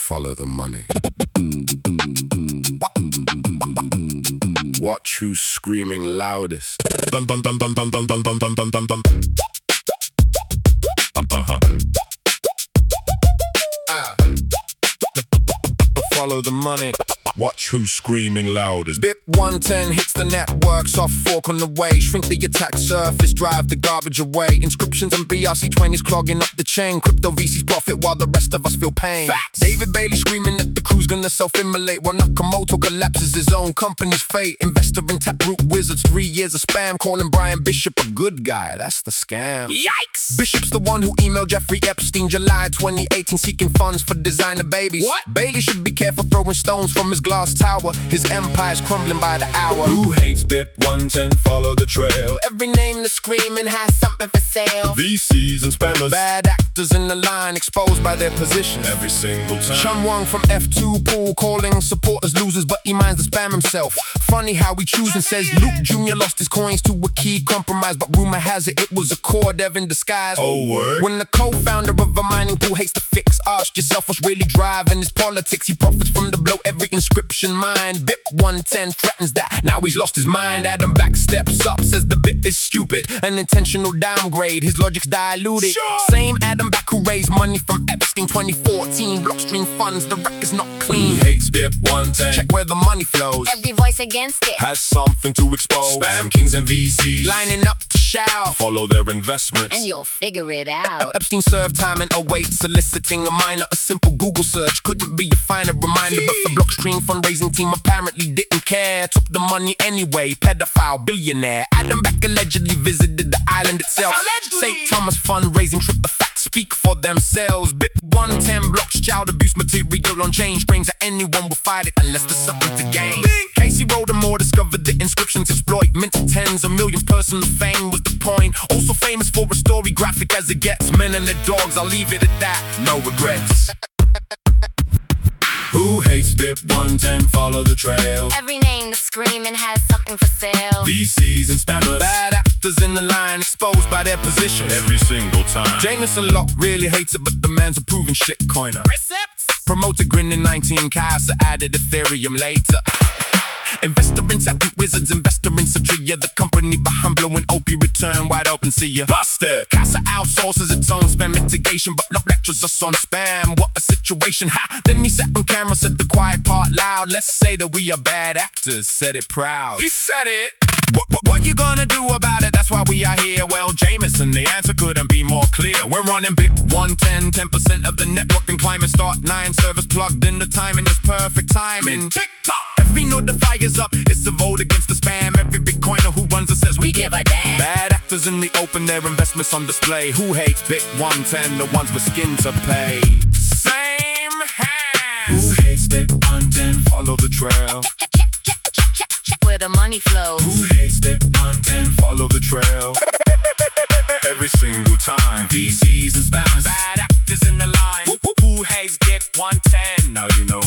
follow the money. Watch who's screaming loudest. Follow the money. Watch who's screaming loudest. BIP 110 hits the network, soft fork on the way. Shrink the attack surface, drive the garbage away. Inscriptions and BRC20s clogging up the chain. Crypto VCs profit while the rest of us feel pain. Facts. David Bailey screaming that the crew's gonna self-immolate while Nakamoto collapses his own company's fate. Investor in Taproot Wizards, 3 years of spam. Calling Brian Bishop a good guy, that's the scam. Yikes! Bishop's the one who emailed Jeffrey Epstein July 2018 seeking funds for designer babies. What? Bailey should be careful throwing stones from his glass tower. His empire's crumbling by the hour. Who hates BIP 110? Follow the trail. Every name that's screaming has something for sale. VCs and spammers, Bad actors in the line exposed by their position. every single time. Chun Wang from F2 Pool calling supporters losers, but he minds the spam himself. Funny how he choosing says Luke Jr. lost his coins to a key compromise, but rumor has it was a core dev in disguise. Oh, word? When the co-founder of a mining pool hates to fix, ask yourself what's really driving his politics. He profits from the blow every inscription mine. BIP 110 threatens that, now he's lost his mind. Adam Back steps up, says the bit is stupid, an intentional downgrade, his logic's diluted. Sure. Same Adam Back who raised money from Epstein 2014. Blockstream funds, the record's not Who clean. hates BIP 110? Check where the money flows. Every voice against it. Has something to expose. Spam kings and VCs Lining up to shout, follow their investments. And you'll figure it out. Epstein served time and awaits, soliciting a minor. A simple Google search couldn't be a finer reminder. But the Blockstream fundraising team apparently didn't care. Took the money anyway, pedophile, billionaire. Adam Back allegedly visited the island itself. St. Thomas fundraising trip, the facts speak for themselves. BIP 110 blocks child abuse material on chain strings, that anyone will fight it unless there's something to gain. Casey Rodermore discovered the inscriptions exploit, minted tens of millions. Personal fame was the point. Also famous for a story graphic as it gets. Men and their dogs, I'll leave it at that. No regrets. Who hates BIP 110? Follow the trail. Every name that's screaming has something for sale. VCs and spammers, Bad actors in the line exposed by their position. every single time. Jameson Locke really hates it, but the man's a proven shit coiner. Promoted grinning 19 Casa, added Ethereum later. Investor in Taproot Wizards, investor in Satria, the company behind blowing OP return wide open, see ya. Busted! Casa outsources its own spam mitigation, but not lectures us on spam. What a situation, ha! Then he sat on camera, said the quiet part loud. Let's say that we are bad actors, said it proud. He said it! What you gonna do about it? That's why we are here. Well, Jameson, the answer couldn't be more clear. We're running BIP 110, 10% of the network and climate. Start 9 servers plugged in, the timing is perfect timing. TikTok! Every notifier's up, it's a vote against the spam. Every Bitcoiner who runs it says we give a damn. Bad actors in the open, their investments on display. Who hates BIP 110? The ones with skin to pay. Same hands. Who hates BIP 110? Follow the trail. Check where the money flows. Who hates BIP 110? Follow the trail. Every single time. VCs and spammers, Bad actors in the line. Who hates BIP 110? now you know